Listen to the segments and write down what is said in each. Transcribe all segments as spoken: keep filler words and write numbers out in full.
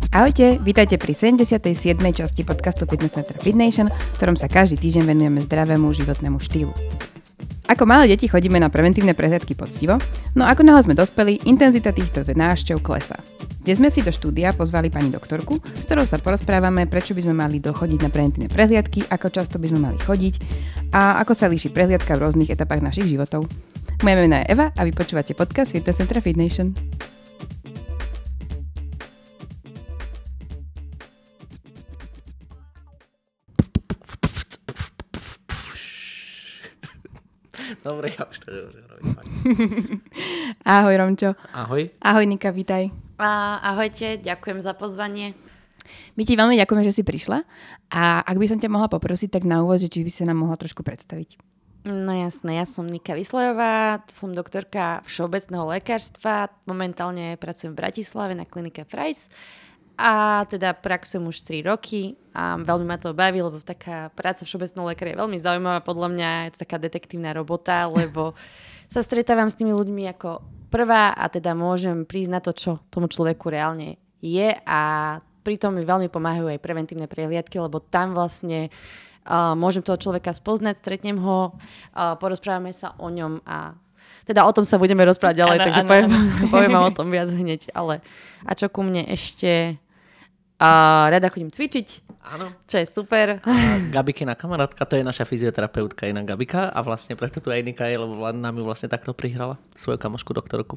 Ahojte, vítajte pri sedemdesiatej siedmej časti podcastu Fitness Center Fit Nation, v ktorom sa každý týždeň venujeme zdravému životnému štýlu. Ako malé deti chodíme na preventívne prehliadky poctivo, no ako náhle sme dospeli, intenzita týchto návštev klesá. Dnes sme si do štúdia pozvali pani doktorku, s ktorou sa porozprávame, prečo by sme mali dochodiť na preventívne prehliadky, ako často by sme mali chodiť a ako sa líši prehliadka v rôznych etapách našich životov. Moje meno je Eva a vy počúvate podcast Fitness Center Fit Nation. Dobre, ja už to môžem robiť. Ahoj, Romčo. Ahoj. Ahoj, Nika, vítaj. A, ahojte, ďakujem za pozvanie. My ti veľmi ďakujeme, že si prišla. A ak by som ťa mohla poprosiť, tak na úvod, že či by si nám mohla trošku predstaviť. No jasné, ja som Nika Vyslojová, som doktorka všeobecného lekárstva, momentálne pracujem v Bratislave na klinike Frais. A teda praxujem už tri roky a veľmi ma to baví, lebo taká práca všeobecného lekára je veľmi zaujímavá. Podľa mňa je to taká detektívna robota, lebo sa stretávam s tými ľuďmi ako prvá a teda môžem prísť na to, čo tomu človeku reálne je a pritom mi veľmi pomáhajú aj preventívne prehliadky, lebo tam vlastne uh, môžem toho človeka spoznať, stretnem ho, uh, porozprávame sa o ňom a teda o tom sa budeme rozprávať ďalej, ano, takže ano, poviem, ano. poviem vám o tom viac hneď. Ale a čo ku mne ešte... A rada chodím cvičiť, Áno. Čo je super. A Gabikina kamarátka, to je naša fyzioterapeutka, iná Gabika a vlastne preto tu aj Nika je, lebo nám ju vlastne takto prihrala, svoju kamošku doktorku.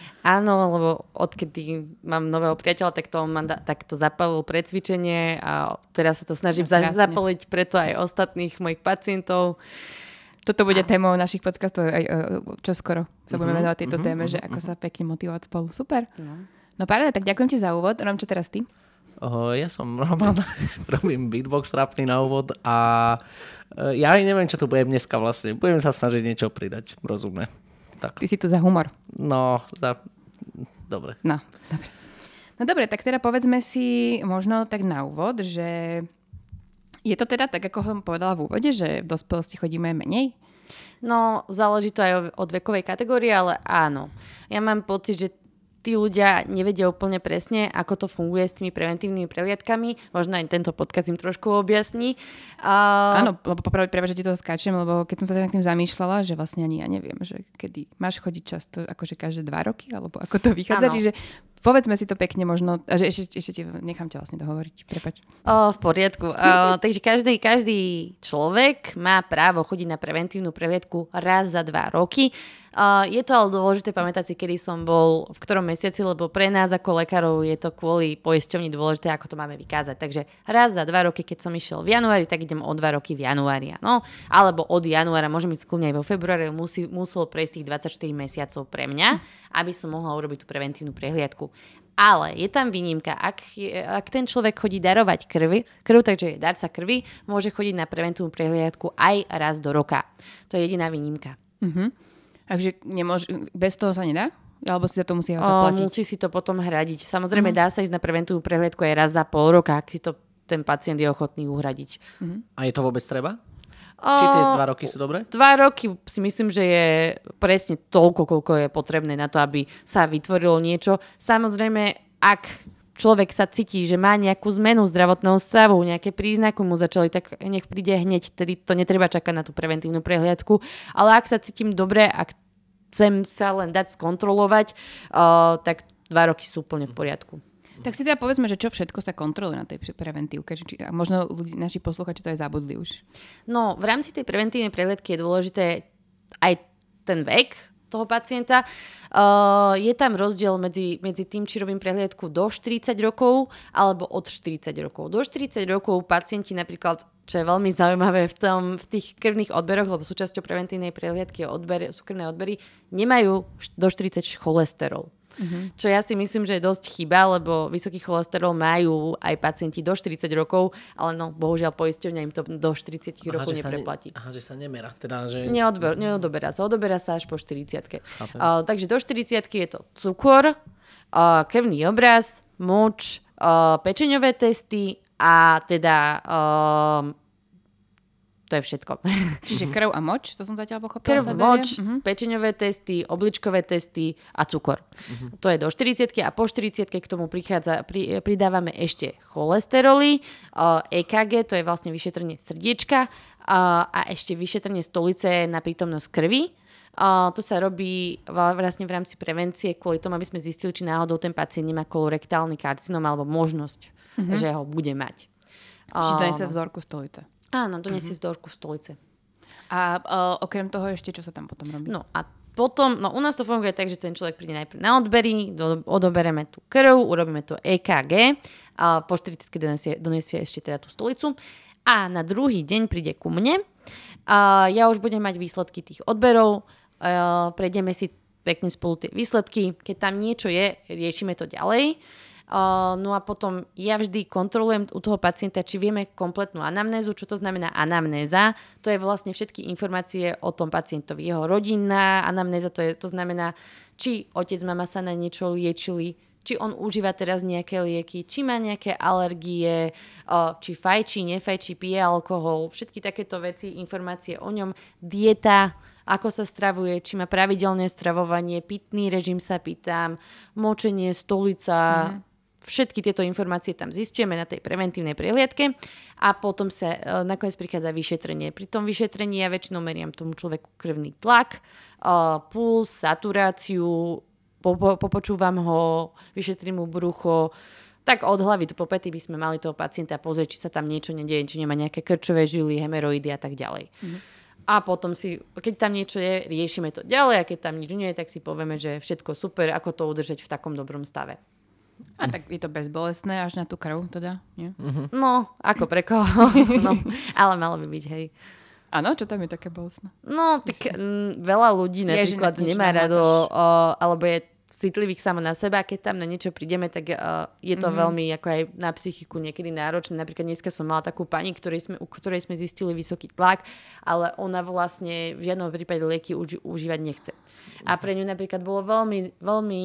Áno, lebo odkedy mám nového priateľa, tak to mám da- takto zapalil pre cvičenie a teraz sa to snažím no, za- zapaliť preto aj ostatných mojich pacientov. Toto bude a... témou našich podcastov aj čo skoro sa budeme venovať tejto uh-huh, téme, uh-huh, že ako uh-huh. sa pekne motivovať spolu. Super. No, no paráda, tak ďakujem ti za úvod. Rom, čo teraz ty? Oh, ja som Roman, robím beatbox trápny na úvod a ja aj neviem, čo tu budem dneska vlastne. Budem sa snažiť niečo pridať, rozumne. Tak. Ty si tu za humor. No, za... Dobre. No, dobre. No dobre, tak teda povedzme si možno tak na úvod, že je to teda tak, ako som povedala v úvode, že v dospelosti chodíme menej? No, záleží to aj od vekovej kategórie, ale áno. Ja mám pocit, že tí ľudia nevedia úplne presne, ako to funguje s tými preventívnymi prehliadkami. Možno aj tento podcast im trošku objasní. Uh... Áno, lebo poprvé, preba, že ti toho skáčem, lebo keď som sa nad tým zamýšľala, že vlastne ani ja neviem, že kedy máš chodiť často, akože každé dva roky, alebo ako to vychádza. Áno. Čiže povedzme si to pekne možno, a že ešte, ešte ti nechám ťa vlastne dohovoriť. Prepač. O, v poriadku. O, takže každý, každý človek má právo chodiť na preventívnu prehliadku raz za dva roky. Uh, je to ale dôležité pamätať si, kedy som bol, v ktorom mesiaci, lebo pre nás ako lekárov je to kvôli poisťovni dôležité, ako to máme vykázať. Takže raz za dva roky, keď som išiel v januári, tak idem o dva roky v januári. No? Alebo od januára, môžem ísť kľudne aj vo februári, musí, muselo prejsť tých dvadsaťštyri mesiacov pre mňa, aby som mohla urobiť tú preventívnu prehliadku. Ale je tam výnimka, ak, je, ak ten človek chodí darovať krvi, krv, takže je darca krvi, môže chodiť na preventívnu prehliadku aj raz do roka. To je jediná výnimka. Mhm. Takže nemôže, bez toho sa nedá? Alebo si za to musí zaplatiť? Musí si to potom hradiť. Samozrejme, uh-huh. dá sa ísť na preventívnu prehliadku aj raz za pol roka, ak si to ten pacient je ochotný uhradiť. Uh-huh. A je to vôbec treba? O, Či tie dva roky sú dobré? Dva roky si myslím, že je presne toľko, koľko je potrebné na to, aby sa vytvorilo niečo. Samozrejme, ak človek sa cíti, že má nejakú zmenu zdravotného stavu, nejaké príznaky mu začali, tak nech príde hneď, tedy to netreba čakať na tú preventívnu prehliadku. Ale ak sa cítim dobre, ak chcem sa len dať skontrolovať, uh, tak dva roky sú úplne v poriadku. Tak si teda povedzme, že čo všetko sa kontroluje na tej preventívke. Či, a možno ľudí, naši posluchači to aj zabudli už. No, v rámci tej preventívnej prehliadky je dôležité aj ten vek toho pacienta. Uh, je tam rozdiel medzi, medzi tým, či robím prehliadku do štyridsať rokov alebo od štyridsať rokov. Do štyridsať rokov pacienti napríklad, čo je veľmi zaujímavé v, tom, v tých krvných odberoch, lebo súčasťou preventívnej prehliadky odber, sú krvné odbery, nemajú do štyridsať cholesterol. Uh-huh. Čo ja si myslím, že je dosť chyba, lebo vysoký cholesterol majú aj pacienti do štyridsať rokov, ale no, bohužiaľ poisťovňa im to do štyridsať aha, rokov nepreplatí. Ne, aha, že sa nemerá. Teda, že... Neodber, neodoberá sa. Odoberá sa až po štyridsiatke. Uh, takže do štyridsiatky je to cukor, uh, krvný obraz, moč, uh, pečeňové testy a teda uh, to je všetko. Čiže krv a moč, to som zatiaľ pochopila. Krv, moč, uh-huh. pečeňové testy, obličkové testy a cukor. Uh-huh. To je do štyridsiatky a po štyridsiatke k tomu prichádza, pri, pridávame ešte cholesteroly, uh, é ká gé, to je vlastne vyšetrenie srdiečka uh, a ešte vyšetrenie stolice na prítomnosť krvi. Uh, to sa robí vlastne v rámci prevencie kvôli tomu, aby sme zistili, či náhodou ten pacient nemá kolorektálny karcinom alebo možnosť, uh-huh. že ho bude mať. Čiže Uh, donesie vzorku stolice. Áno, donesie uh-huh. vzorku stolice. A uh, okrem toho ešte, čo sa tam potom robí? No a potom, no u nás to funguje tak, že ten človek príde najprv na odbery, do, odobereme tú krv, urobíme to é ká gé, a po štyridsiatke donesie, donesie ešte teda tú stolicu a na druhý deň príde ku mne a ja už budem mať výsledky tých odberov, a prejdeme si pekne spolu tie výsledky, keď tam niečo je, riešime to ďalej. Uh, no a potom ja vždy kontrolujem u toho pacienta, či vieme kompletnú anamnézu. Čo to znamená anamnéza? To je vlastne všetky informácie o tom pacientovi. Jeho rodinná anamnéza, to, je, to znamená, či otec, mama sa na niečo liečili, či on užíva teraz nejaké lieky, či má nejaké alergie, uh, či fajčí, nefajčí, pije alkohol, všetky takéto veci, informácie o ňom, dieta, ako sa stravuje, či má pravidelné stravovanie, pitný režim sa pýtam, močenie, stolica, mm. Všetky tieto informácie tam zistujeme na tej preventívnej prehliadke a potom sa e, nakoniec prichádza vyšetrenie. Pri tom vyšetrení ja väčšinou meriam tomu človeku krvný tlak, e, puls, saturáciu, po, po, popočúvam ho, vyšetrím mu brucho. Tak od hlavy do po pety by sme mali toho pacienta pozrieť, či sa tam niečo nedieje, či nemá nejaké krčové žily, hemeroidy a tak ďalej. Mm. A potom si, keď tam niečo je, riešime to ďalej a keď tam nič nie je, tak si povieme, že všetko super, ako to udržať v takom dobrom stave. A tak je to bezbolestné až na tú krv, teda? Nie? Uh-huh. No, ako pre koho. No, ale malo by byť, hej. Áno, čo tam je také bolestné? No, tak m, veľa ľudí napríklad je, nemá rado, o, alebo je citlivých samo na seba. Keď tam na niečo prídeme, tak o, je to mm-hmm. veľmi ako aj na psychiku niekedy náročné. Napríklad dneska som mala takú pani, ktorej sme, u ktorej sme zistili vysoký tlak, ale ona vlastne v žiadnom prípade lieky uži, užívať nechce. A pre ňu napríklad bolo veľmi, veľmi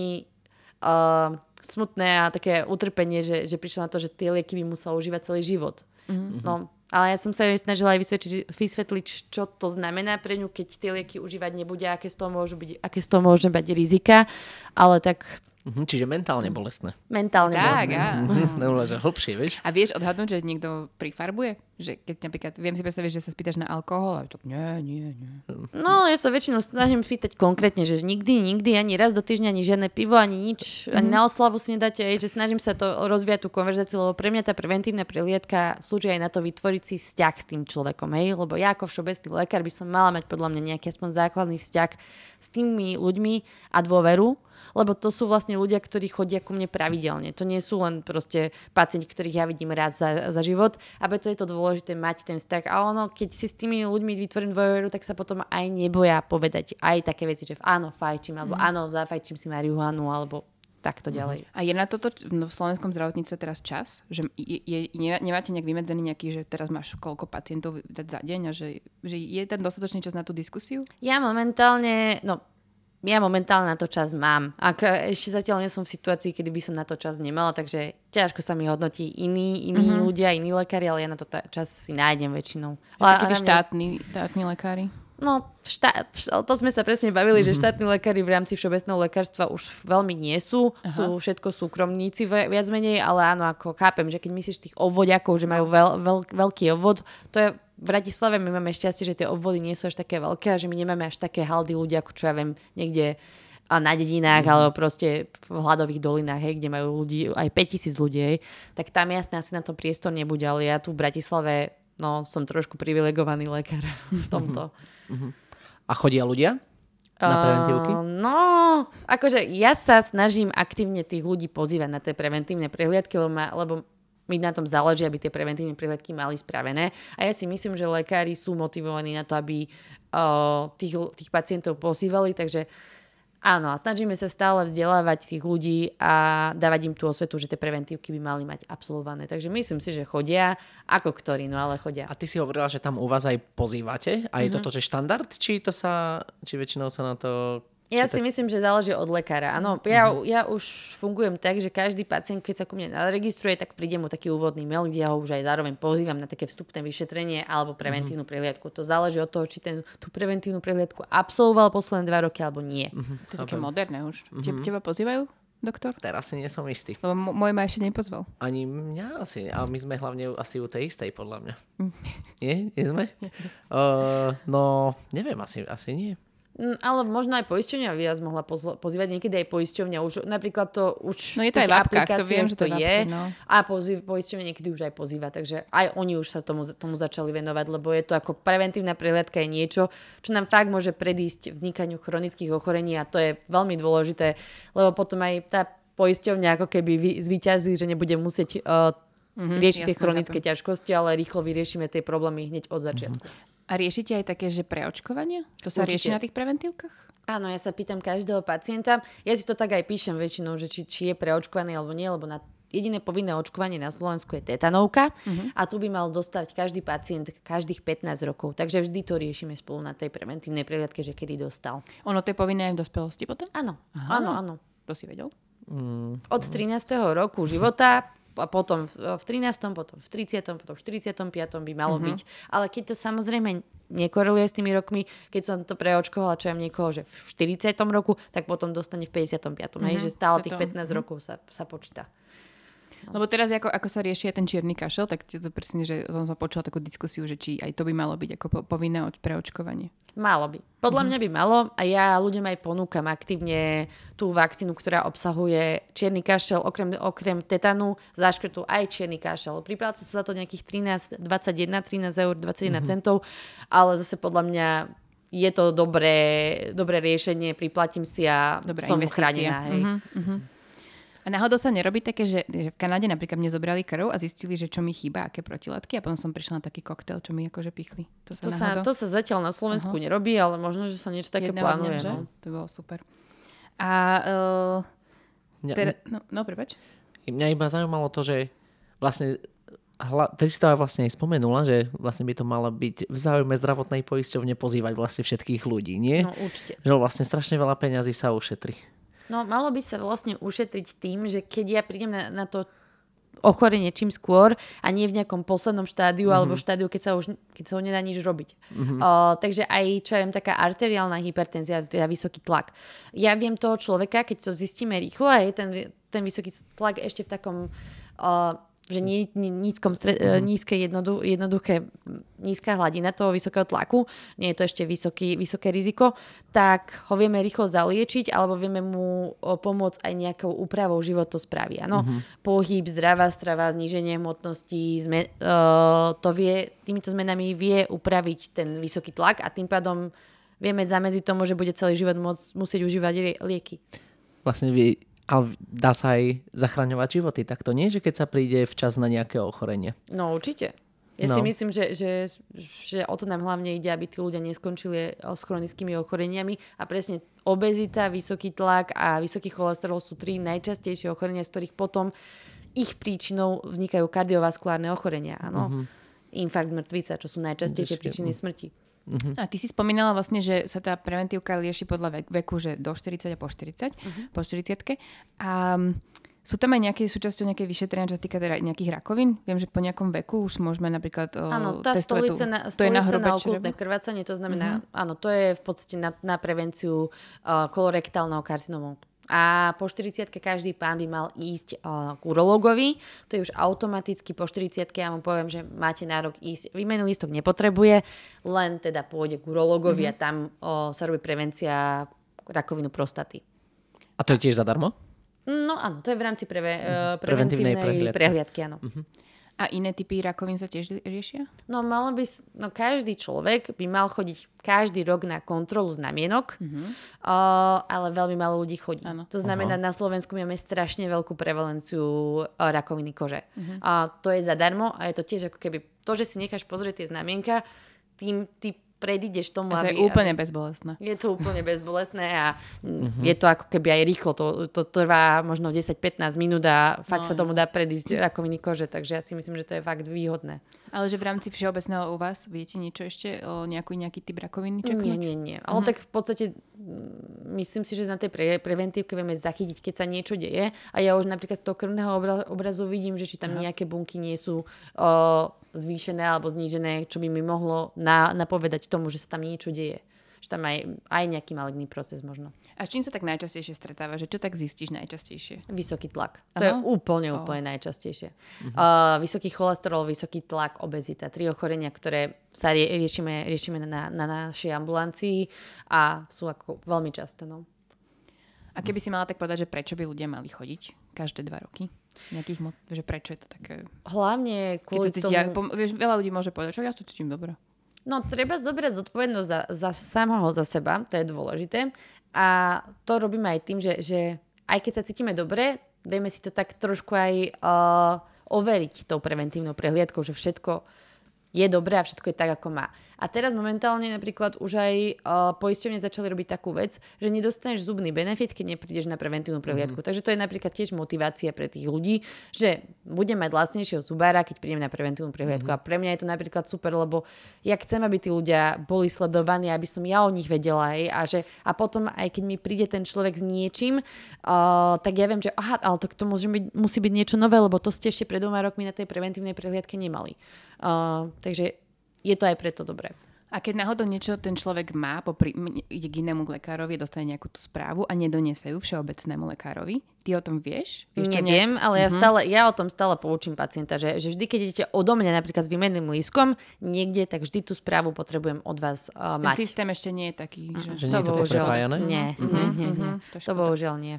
uh, smutné a také utrpenie, že, že prišla na to, že tie lieky by musela užívať celý život. Mm-hmm. No, ale ja som sa jej snažila aj vysvetliť, vysvetliť, čo to znamená pre ňu, keď tie lieky užívať nebude, aké z toho môžu byť, aké z toho môžu byť rizika, ale tak... Mhm, čiže mentálne bolestné. Mentálne tak, bolestné. Tak, Neuleža hlbšie, vieš? A vieš odhadnúť, že niekto prifarbuje? Že keď napríklad, viem si predstaviť, že sa spýtaš na alkohol, a tak nie, nie, nie. No, ja sa väčšinou snažím spýtať konkrétne, že nikdy, nikdy, ani raz do týždňa, ani žiadne pivo, ani nič, mm. ani na oslavu si nedáte, že snažím sa to rozvíjať tú konverzáciu, lebo pre mňa tá preventívna prehliadka slúži aj na to vytvoriť si vzťah s tým človekom, hej? Lebo ja ako všeobecný lekár by som mala mať podľa mňa nejaký aspoň základný vzťah s tými ľuďmi a dôveru, lebo to sú vlastne ľudia, ktorí chodia ku mne pravidelne. To nie sú len proste pacienti, ktorých ja vidím raz za, za život, a preto je to dôležité mať ten vzťah. A ono, keď si s tými ľuďmi vytvorím dôveru, tak sa potom aj neboja povedať aj také veci, že áno, fajčím, alebo mm. áno, zafajčím si marihuanu, alebo takto ďalej. A je na toto v slovenskom zdravotníctve teraz čas? Že je, je, nemáte nejak vymedzený nejaký, že teraz máš koľko pacientov dať za deň a že, že je ten dostatočný čas na tú diskusiu? Ja momentálne, no Ja momentálne na to čas mám. Ak ešte zatiaľ nie som v situácii, kedy by som na to čas nemala, takže ťažko sa mi hodnotí iní, iní mm-hmm. ľudia, iní lekári, ale ja na to ta- čas si nájdem väčšinou. Takí tí štátni, štátni lekári? No, štát, to sme sa presne bavili, mm-hmm. že štátni lekári v rámci všeobecného lekárstva už veľmi nie sú. Aha. Sú všetko súkromníci viac menej, ale áno, ako chápem, že keď myslíš tých obvodiakov, že majú veľ, veľ, veľký obvod, to je v Bratislave my máme šťastie, že tie obvody nie sú až také veľké a že my nemáme až také haldy ľudia, ako čo ja viem, niekde na dedinách, mm. alebo proste v hladových dolinách, hej, kde majú ľudí, aj päťtisíc ľudí, hej, tak tam jasne asi na to priestor nebude, ale ja tu v Bratislave, no, som trošku privilegovaný lekár v tomto. Mm-hmm. A chodia ľudia na preventívky? Uh, no, akože ja sa snažím aktívne tých ľudí pozývať na tie preventívne prehliadky, lebo, ma, lebo mi na tom záleží, aby tie preventívne prehliadky mali spravené. A ja si myslím, že lekári sú motivovaní na to, aby uh, tých, tých pacientov pozývali. Takže áno, a snažíme sa stále vzdelávať tých ľudí a dávať im tú osvetu, že tie preventívky by mali mať absolvované. Takže myslím si, že chodia, ako ktorí, no ale chodia. A ty si hovorila, že tam u vás aj pozývate? A je mm-hmm. to to, že štandard? Či to sa, či väčšinou sa na to... Ja Či si tak... myslím, že záleží od lekára. Áno, ja, ja už fungujem tak, že každý pacient, keď sa ku mne naregistruje, tak príde mu taký úvodný mail, kde ja ho už aj zároveň pozývam na také vstupné vyšetrenie alebo preventívnu prehliadku. To záleží od toho, či ten, tú preventívnu prehliadku absolvoval posledné dva roky alebo nie. To je také moderné už. Te, teba pozývajú, doktor? Teraz si nie som istý. Lebo m- môj ma ešte nepozval. Ani mňa asi, ale my sme hlavne asi u tej istej, podľa mňa. Nie? Nie sme? uh, no, neviem, asi, asi nie. Mm, ale možno aj poisťovňa by vás mohla pozl- pozývať, niekedy aj poisťovňa. Už, napríklad to už No je to aj v apkách, to viem, že to je. je. No. A pozýv, poisťovňa niekedy už aj pozýva, takže aj oni už sa tomu, tomu začali venovať, lebo je to ako preventívna prehliadka je niečo, čo nám fakt môže predísť vznikaniu chronických ochorení a to je veľmi dôležité, lebo potom aj tá poisťovňa ako keby vy, zvíťazí, že nebude musieť uh, mm-hmm, riešiť tie chronické chápem. ťažkosti, ale rýchlo vyriešime tie problémy hneď od začiatku. Mm-hmm. A riešite aj také, že preočkovania? To sa Určite. rieši na tých preventívkach? Áno, ja sa pýtam každého pacienta. Ja si to tak aj píšem väčšinou, že či, či je preočkovaný alebo nie, lebo na jediné povinné očkovanie na Slovensku je tetanovka uh-huh. a tu by mal dostať každý pacient každých pätnásť rokov. Takže vždy to riešime spolu na tej preventívnej prehliadke, že kedy dostal. Ono to je povinné aj v dospelosti potom? Áno, Aha. áno, áno. To si vedel? Mm. Od trinásteho roku života a potom v trinástom, potom v tridsiatom, potom v štyridsiatom piatom by malo uh-huh. byť. Ale keď to samozrejme nekoreluje s tými rokmi, keď som to preočkovala, čo ja niekoho, že v štyridsiatom roku, tak potom dostane v päťdesiatom piatom Uh-huh. Hej, že stále tých pätnásť uh-huh. rokov sa, sa počíta. No. Lebo teraz, ako, ako sa rieši ten čierny kašel, tak to presne, že som sa počula takú diskusiu, že či aj to by malo byť ako po, povinné od preočkovanie. Malo by. Podľa Mm-hmm. mňa by malo a ja ľuďom aj ponúkam aktívne tú vakcínu, ktorá obsahuje čierny kašel, okrem, okrem tetanu, záškrtu aj čierny kašel. Pripláca sa za to nejakých trinásť, dvadsaťjeden, trinásť eur, dvadsaťjeden mm-hmm. centov, ale zase podľa mňa je to dobré, dobré riešenie, priplatím si a dobrá som chránená. Hej. Mm-hmm, mm-hmm. A náhodou sa nerobí také, že, že v Kanáde napríklad mne zobrali krv a zistili, že čo mi chýba, aké protilátky a potom som prišla na taký koktail, čo mi akože pichli. To sa, to sa, to sa zatiaľ na Slovensku uh-huh. nerobí, ale možno, že sa niečo také Jedného plánuje. Dňa, no. To bolo super. A uh, Mňa, teda, no, no prepáč. Mňa iba zaujímalo to, že vlastne hla, ty si to aj vlastne aj spomenula, že vlastne by to malo byť v záujme zdravotnej poisťovne pozývať vlastne všetkých ľudí, nie? No určite. Že vlastne strašne veľa peňazí sa ušetrí. No malo by sa vlastne ušetriť tým, že keď ja prídem na, na to ochorenie čím skôr a nie v nejakom poslednom štádiu mm-hmm. alebo štádiu, keď sa už keď sa ho nedá nič robiť. Mm-hmm. Uh, takže aj, čo ja viem, taká arteriálna hypertenzia, teda vysoký tlak. Ja viem toho človeka, keď to zistíme rýchlo a je ten, ten vysoký tlak ešte v takom uh, že nie, nie, nízkom stre, mm-hmm. nízke jednodu, jednoduché nízka hladina toho vysokého tlaku, nie je to ešte vysoký, vysoké riziko, tak ho vieme rýchlo zaliečiť alebo vieme mu pomôcť aj nejakou úpravou životosprávy. Áno? Mm-hmm. Pohyb, zdravá strava, zníženie hmotnosti, zme, uh, to vie, týmito zmenami vie upraviť ten vysoký tlak a tým pádom vieme zamedziť tomu, že bude celý život môcť, musieť užívať lieky. Vlastne vie ale dá sa aj zachraňovať životy. Tak to nie, že keď sa príde včas na nejaké ochorenie. No určite. Ja no. si myslím, že, že, že o to nám hlavne ide, aby tí ľudia neskončili s chronickými ochoreniami. A presne obezita, vysoký tlak a vysoký cholesterol sú tri najčastejšie ochorenia, z ktorých potom ich príčinou vznikajú kardiovaskulárne ochorenia. Áno? Uh-huh. Infarkt, mŕtvica, čo sú najčastejšie príčiny smrti. Uh-huh. A ty si spomínala vlastne, že sa tá preventívka lieši podľa veku, že do štyridsať a po štyridsať, uh-huh. po štyridsiatke. A sú tam aj nejaké súčasťou nejaké vyšetrenia, čo sa týka teda nejakých rakovín? Viem, že po nejakom veku už môžeme napríklad áno, tá stolica na, stolica na okultné krvácanie, to znamená, uh-huh. áno, to je v podstate na, na prevenciu uh, kolorektálneho karcinómu. A po štyridsiatke každý pán by mal ísť uh, k urológovi. To je už automaticky po štyridsiatke. Ja mu poviem, že máte nárok ísť. Výmenný lístok nepotrebuje, len teda pôjde k urológovi mm-hmm. a tam uh, sa robí prevencia rakovinu prostaty. A to je tiež zadarmo? No áno, to je v rámci preve, uh, preventívnej preventívnej prehliadky. Áno. Mm-hmm. A iné typy rakovín sa tiež riešia? No, malo by, no každý človek by mal chodiť každý rok na kontrolu znamienok, uh-huh. uh, ale veľmi málo ľudí chodí. Ano. To znamená, uh-huh. na Slovensku máme strašne veľkú prevalenciu uh, rakoviny kože. Uh-huh. Uh, to je zadarmo a je to tiež ako keby to, že si necháš pozrieť tie znamienka, tým ty predídeš tomu, a to aby... je úplne aby... bezbolestné. Je to úplne bezbolestné a Uh-huh. je to ako keby aj rýchlo. To, to trvá možno desať pätnásť minút a fakt No, sa tomu dá predísť rakoviny kože, takže ja si myslím, že to je fakt výhodné. Ale že v rámci všeobecného u vás viete niečo ešte o nejaký, nejaký typ rakoviny Nie, čaknúť? nie, nie. Ale Mhm. tak v podstate mm, myslím si, že na tej pre- preventívke vieme zachytiť, keď sa niečo deje. A ja už napríklad z toho krvného obra- obrazu vidím, že či tam Aha. nejaké bunky nie sú o, zvýšené alebo znížené, čo by mi mohlo na- napovedať tomu, že sa tam niečo deje. Že tam aj, aj nejaký maligný proces možno. A s čím sa tak najčastejšie stretáva? Že čo tak zistíš najčastejšie? Vysoký tlak. To Aha. je úplne, Oh. úplne najčastejšie. Uh-huh. Uh, vysoký cholesterol, vysoký tlak, obezita. Tri ochorenia, ktoré sa rie- riešime, riešime na, na našej ambulancii a sú ako veľmi časté. No. A keby si mala tak povedať, že prečo by ľudia mali chodiť každé dva roky? Nejakých mo- že prečo je to také... Hlavne Keď kvôli sa cítia, tomu... pom- vieš, veľa ľudí môže povedať, že ja sa cítim dobre. No, treba zobrať zodpovednosť za, za samého za seba, to je dôležité. A to robíme aj tým, že, že aj keď sa cítime dobre, vieme si to tak trošku aj uh, overiť tou preventívnou prehliadkou, že všetko je dobré a všetko je tak, ako má. A teraz momentálne napríklad už aj uh, poisťovne začali robiť takú vec, že nedostaneš zubný benefit, keď neprídeš na preventívnu prehliadku. Mm. Takže to je napríklad tiež motivácia pre tých ľudí, že budem mať lacnejšieho zubára, keď prídem na preventívnu prehliadku. Mm. A pre mňa je to napríklad super, lebo ja chcem, aby tí ľudia boli sledovaní, aby som ja o nich vedela aj. A, že, a potom aj keď mi príde ten človek s niečím, uh, tak ja viem, že aha, ale to, to musí byť, musí byť niečo nové, lebo to ste ešte pred dvoma rokmi na tej preventívnej prehliadke nemali. Uh, takže je to aj preto dobré. A keď náhodou niečo ten človek má, popri, ide k inému lekárovi, dostane nejakú tú správu a nedonese ju všeobecnému lekárovi, ty o tom vieš? vieš to Neviem, nejak... ale ja, Mhm. stále, ja o tom stále poučím pacienta, že, že vždy, keď idete odo mňa napríklad s výmenným lístkom niekde, tak vždy tú správu potrebujem od vás uh, Ten mať. systém ešte nie je taký, že... Že nie je to tak prepájané? Nie, Mhm, nie, nie, mhm, nie. to je To škoda. bohužiaľ nie.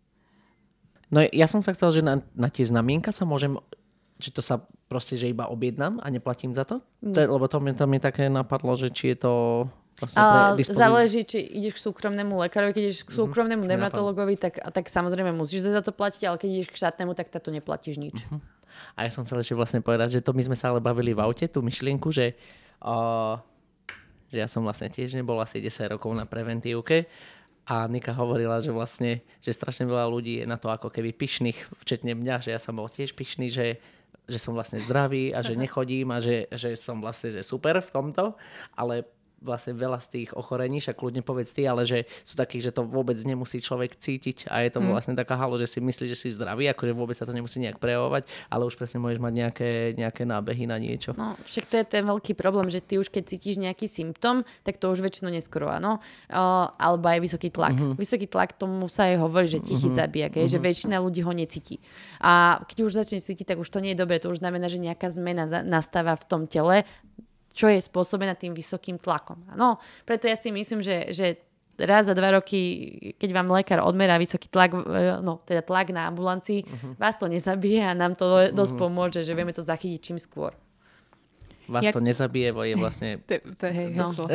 No ja som sa chcel, že na, na tie znamienka sa môžem, či to sa proste, že iba objednám a neplatím za to? to je, lebo to mi, to mi také napadlo, že či je to vlastne pre A dispozíciu. záleží, či ideš k súkromnému lekárovi, keď ideš k súkromnému Čo mi dermatologovi, tak, tak samozrejme musíš za to platiť, ale keď ideš k štátnemu, tak táto neplatíš nič. A ja som chcel ešte vlastne povedať, že to my sme sa ale bavili v aute, tú myšlienku, že, uh, že ja som vlastne tiež nebol asi desať rokov na preventívke a Nika hovorila, že vlastne, že strašne veľa ľudí je na to ako keby pyšných, včetne mňa, že ja som bol tiež pyšný, že že som vlastne zdravý a že nechodím a že, že som vlastne že super v tomto, ale vlastne veľa z tých ochorení, však kľudne povedz ty, ale že sú takí, že to vôbec nemusí človek cítiť a je to mm. vlastne taká halo, že si myslíš, že si zdravý, akože vôbec sa to nemusí nejak prejavovať, ale už presne môžeš mať nejaké, nejaké nábehy na niečo. No, však to je ten veľký problém, že ty už keď cítiš nejaký symptóm, tak to už väčšinou neskoro áno. Uh, alebo aj vysoký tlak. Mm-hmm. Vysoký tlak, tomu sa aj hovorí, že tichý mm-hmm. zabijak, mm-hmm. že väčšina ľudí ho necíti. A keď už začneš cítiť, tak už to nie je dobré. To už znamená, že nejaká zmena nastáva v tom tele, čo je spôsobená tým vysokým tlakom. No, preto ja si myslím, že, že raz za dva roky, keď vám lekár odmerá vysoký tlak, no teda tlak na ambulancii, uh-huh. vás to nezabije a nám to uh-huh. dosť pomôže, že vieme to zachytiť čím skôr. Vás Jak... to nezabije, bo je vlastne... to, to je hej, no. heslo.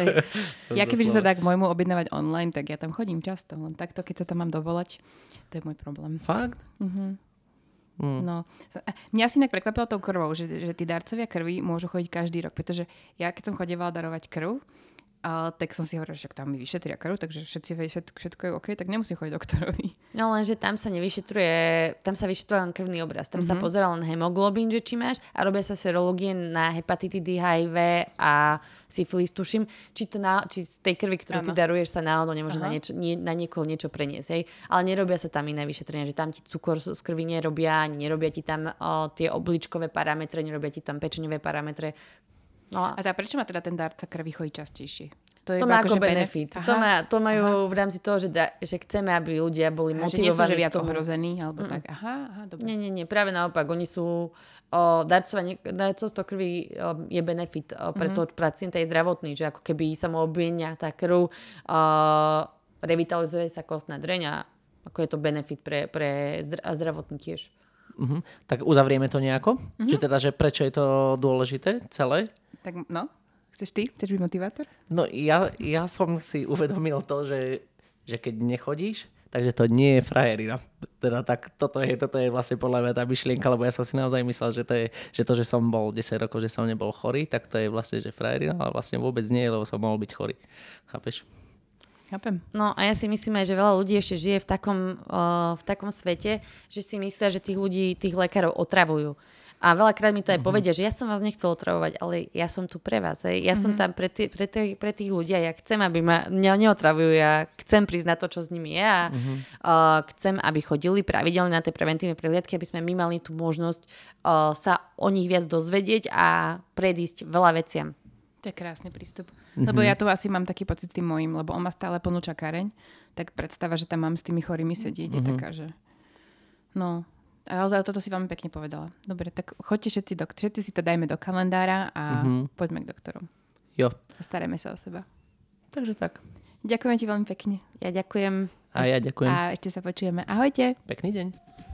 Ja kebyže sa dá k môjmu objednávať online, tak ja tam chodím často. Len takto, keď sa tam mám dovolať, to je môj problém. Fakt? Mhm. Mm. No. Mňa si inak prekvapilo tou krvou, že, že tí darcovia krvi môžu chodiť každý rok, pretože ja keď som chodievala darovať krv, uh, tak som si hovorila, že tam mi vyšetria krv, takže všetci všetko, všetko je OK, tak nemusím chodiť doktorovi. No lenže tam sa nevyšetruje, tam sa vyšetruje len krvný obraz, tam mm-hmm. sa pozerá len hemoglobín, že či máš a robia sa serológie na hepatitidy, há í vé a syfilis, tuším, či, to na, či z tej krvi, ktorú ano. Ty daruješ, sa náhodou nemôže na, niečo, nie, na niekoho niečo preniesť. Hej? Ale nerobia sa tam iné vyšetrenia, že tam ti cukor z krvi nerobia, nerobia ti tam o, tie obličkové parametre, nerobia ti tam pečeňové parametre. No. A tá, prečo má teda ten darca krvi chodí častejšie? To, je to má ako benefit. To, má, to majú aha. v rámci toho, že, da, že chceme, aby ľudia boli aha, motivovaní. Že nie sú, že viac ohrození, alebo mm. tak. Aha, aha, dobre. Nie, nie, nie. Práve naopak. Oni sú... Darcovstvo krvi o, je benefit o, pre mm-hmm. toho pacienta je zdravotný, že ako keby sa mu obvienia tá krv, o, revitalizuje sa kostná dreň a ako je to benefit pre, pre zdravotný tiež. Mm-hmm. Tak uzavrieme to nejako? Mm-hmm. Že teda, že prečo je to dôležité celé? Tak no, chceš ty? Chceš byť motivátor? No ja, ja som si uvedomil to, že, že keď nechodíš, takže to nie je frajerina. Teda tak, toto je, toto je vlastne podľa mňa tá myšlienka, lebo ja som si naozaj myslel, že to je, že to, že som bol desať rokov, že som nebol chorý, tak to je vlastne, že frajerina, ale vlastne vôbec nie, lebo som mohol byť chorý. Chápeš? Chápem. No a ja si myslím aj, že veľa ľudí ešte žije v takom, uh, v takom svete, že si myslia, že tých ľudí, tých lekárov otravujú. A veľakrát mi to aj uh-huh. povedia, že ja som vás nechcel otravovať, ale ja som tu pre vás. Hej. Ja uh-huh. som tam pre, tý, pre, tý, pre tých ľudí a ja chcem, aby ma ne, neotravujú. Ja chcem priznať to, čo s nimi je a uh-huh. uh, chcem, aby chodili pravidelne na tie preventívne prehliadky, aby sme my mali tú možnosť uh, sa o nich viac dozvedieť a predísť veľa veciam. To je krásny prístup. Uh-huh. Lebo ja tu asi mám taký pocit s tým mojím, lebo on má stále plnú čakáreň, tak predstava, že tam mám s tými chorými sedieť, uh-huh. je taká, že no... Ale toto si vám pekne povedala. Dobre, tak choďte všetci, do, všetci si to dajme do kalendára a mm-hmm. poďme k doktorom. Jo. A starajme sa o seba. Takže tak. Ďakujem ti veľmi pekne. Ja ďakujem. A ja ďakujem. A ešte sa počujeme. Ahojte. Pekný deň.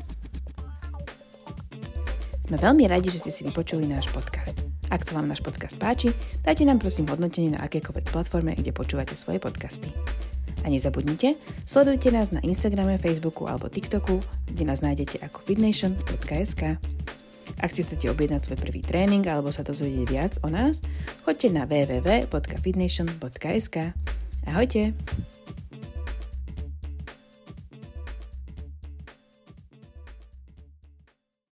Sme veľmi radi, že ste si vypočuli náš podcast. Ak sa vám náš podcast páči, dajte nám prosím hodnotenie na akékoľvek platforme, kde počúvate svoje podcasty. A nezabudnite, sledujte nás na Instagrame, Facebooku alebo TikToku, kde nás nájdete ako fitnation bodka es ká. Ak si chcete objednať svoj prvý tréning alebo sa dozvedieť viac o nás, choďte na w w w bodka fitnation bodka es ká. Ahojte!